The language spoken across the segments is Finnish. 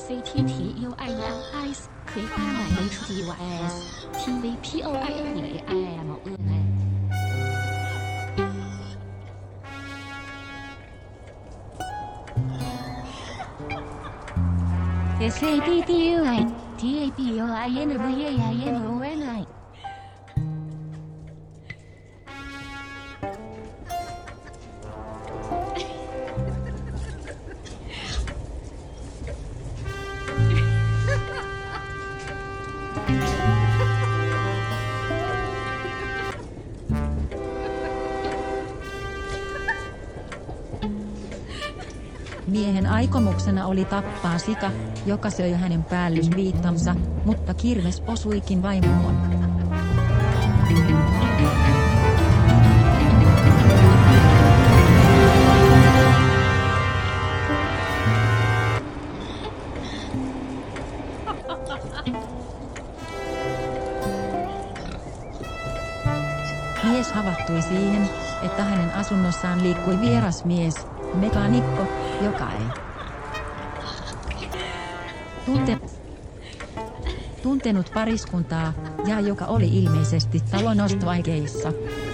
SATTUINIS 可以快买 HDYS TVPOINEAM SATTUI TAPOINVAINONI Miehen aikomuksena oli tappaa sika, joka söi hänen päällysviittansa, mutta kirves osuikin vaimoon. Mies havahtui siihen, että hänen asunnossaan liikkui vieras mies, mekaanikko, joka ei tuntenut pariskuntaa, ja joka oli ilmeisesti talon ostoaikeissa.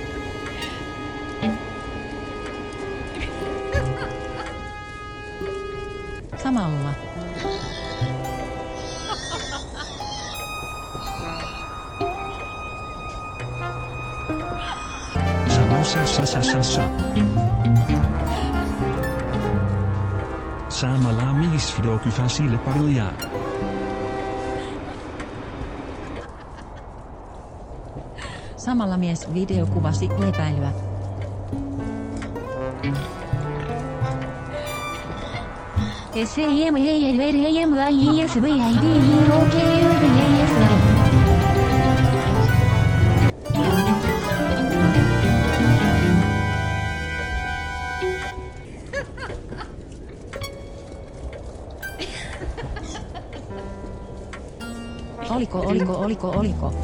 Samalla Samalla miesfrågan sille paruja. Samalla mies videokuvasi epäilyä. Oliko.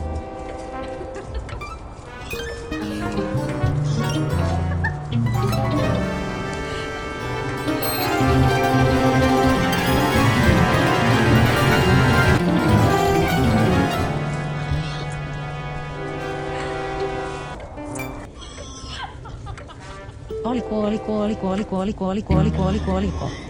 Oliko.